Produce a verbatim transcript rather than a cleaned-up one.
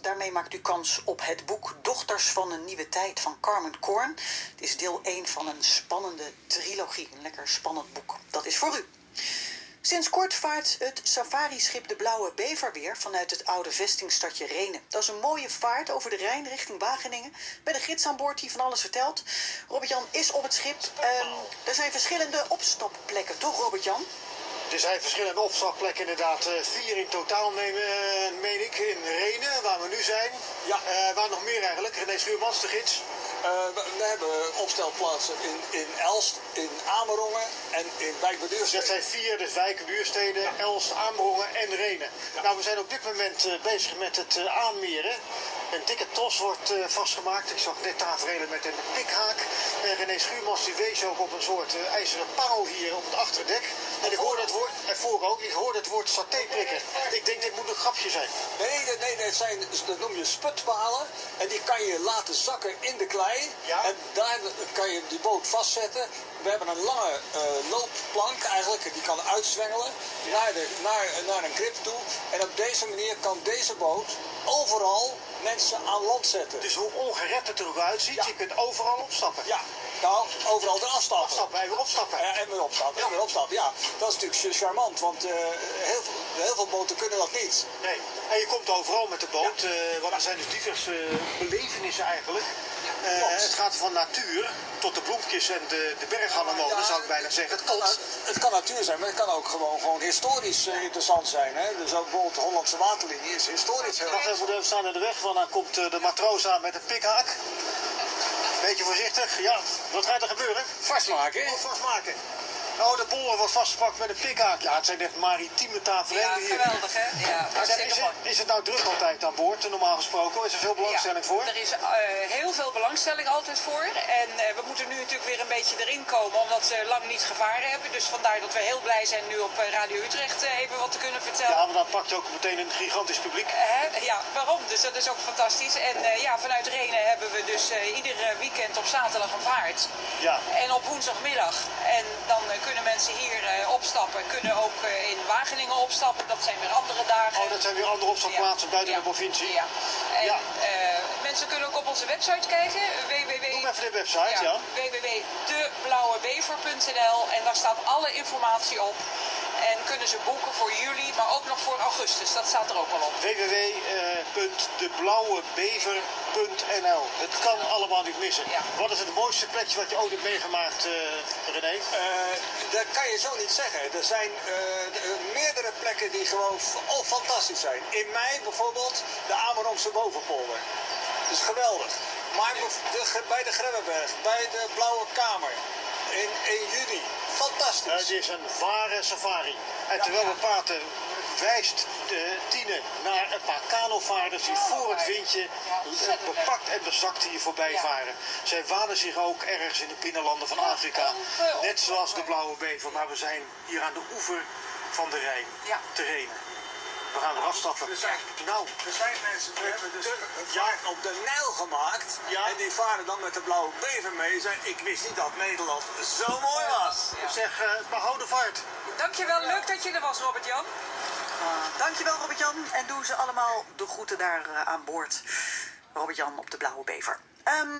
Daarmee maakt u kans op het boek Dochters van een Nieuwe Tijd van Carmen Korn. Het is deel één van een spannende trilogie. Een lekker spannend boek. Dat is voor u. Sinds kort vaart het safari-schip de Blauwe Bever weer vanuit het oude vestingstadje Rhenen. Dat is een mooie vaart over de Rijn richting Wageningen. Met een gids aan boord die van alles vertelt. Robert-Jan is op het schip. Um, er zijn verschillende opstapplekken, toch Robert-Jan? Er zijn verschillende opstapplekken, inderdaad. Vier in totaal, neem, uh, meen ik, in Rhenen, waar we nu zijn. Ja. Uh, waar nog meer eigenlijk? René Schuurmans, de gids. Uh, we, we hebben opstelplaatsen in, in Elst, in Amerongen en in Wijk bij Duurstede. Dat zijn vier, dus Wijk, Duurstede, ja. Elst, Amerongen en Rhenen. Ja. Nou, we zijn op dit moment uh, bezig met het uh, aanmeren. Een dikke tros wordt uh, vastgemaakt. Ik zag net tafereelen met een pikhaak. En René Schuurmans die wees ook op een soort uh, ijzeren paal hier op het achterdek. En ik hoorde het woord, en voor ook, ik hoorde het woord satéprikken. Ik denk, dit moet een grapje zijn. Nee, nee, nee, dat, zijn, dat noem je sputpalen. En die kan je laten zakken in de klei. Ja? En daar kan je die boot vastzetten. We hebben een lange uh, loopplank eigenlijk, die kan uitzwengelen naar, de, naar, naar een grip toe. En op deze manier kan deze boot overal mensen aan land zetten. Dus hoe ongerept het er ook uitziet, ja. Je kunt overal opstappen. Ja, nou, overal eraf stappen. Afstappen en weer opstappen. Ja, en weer opstappen, ja. en weer opstappen, ja. Dat is natuurlijk charmant, want uh, heel, veel, heel veel boten kunnen dat niet. Nee, en je komt overal met de boot, ja. uh, want er zijn dus diverse uh, belevenissen eigenlijk. Uh, het gaat van natuur tot de bloempjes en de, de berganemonen, ja, zou ik bijna zeggen. Het, kan, komt... het kan natuur zijn, maar het kan ook gewoon, gewoon historisch uh, interessant zijn. Hè? Dus ook bijvoorbeeld de Hollandse waterlinie is historisch. Wacht even, we staan in de weg, want dan komt uh, de matroos aan met een pikhaak. Beetje voorzichtig, ja. Wat gaat er gebeuren? Vastmaken. Oh, vastmaken. Oh, de polder wordt vastgepakt met een pikhaak. Ja, het zijn echt maritieme tafereelen hier. Ja, geweldig hè? Ja, hartstikke is, mooi. het, is het nou druk altijd aan boord, normaal gesproken? Is er veel belangstelling ja, voor? Er is uh, heel veel belangstelling altijd voor. En uh, we moeten nu natuurlijk weer een beetje erin komen, omdat ze lang niet gevaren hebben. Dus vandaar dat we heel blij zijn nu op Radio Utrecht uh, even wat te kunnen vertellen. Ja, maar dan pak je ook meteen een gigantisch publiek. Uh, ja, waarom? Dus dat is ook fantastisch. En uh, ja, vanuit Rhenen hebben we dus uh, ieder weekend op zaterdag een vaart. Ja. En op woensdagmiddag. En dan uh, kunnen mensen hier uh, opstappen, kunnen ook uh, in Wageningen opstappen. Dat zijn weer andere dagen. Oh, dat zijn weer andere opstapplaatsen ja. buiten ja. de provincie. Ja. En ja. uh, mensen kunnen ook op onze website kijken. w w w. Doe even de website, ja. ja. w w w punt de blauwe bever punt n l en daar staat alle informatie op. En kunnen ze boeken voor juli, maar ook nog voor augustus. Dat staat er ook al op. w w w punt de blauwe bever punt n l. Het kan ja. allemaal niet missen. Ja. Wat is het mooiste plekje wat je ooit hebt meegemaakt, uh, René? Uh, dat kan je zo niet zeggen. Er zijn uh, de, meerdere plekken die gewoon oh, fantastisch zijn. In mei bijvoorbeeld de Amerongse Bovenpolder. Dat is geweldig. Maar de, bij de Grebbeberg, bij de Blauwe Kamer. In, in juni. Fantastisch. Het is een ware safari. En terwijl we praten, wijst de Tine naar een paar kanovaarders die voor het windje bepakt en bezakt hier voorbij varen. Zij wanen zich ook ergens in de binnenlanden van Afrika. Net zoals de Blauwe Bever. Maar we zijn hier aan de oever van de Rijn. Te Rhenen. We gaan eraf stappen. Er zijn, nou, er zijn mensen die hebben dus een vaart op de Nijl gemaakt. Ja. En die varen dan met de Blauwe Bever mee. Ik wist niet dat Nederland zo mooi was. Ik zeg, uh, behouden vaart. Dankjewel, leuk dat je er was, Robert-Jan. Uh, dankjewel, Robert-Jan. En doen ze allemaal de groeten daar uh, aan boord. Robert-Jan op de Blauwe Bever. Um,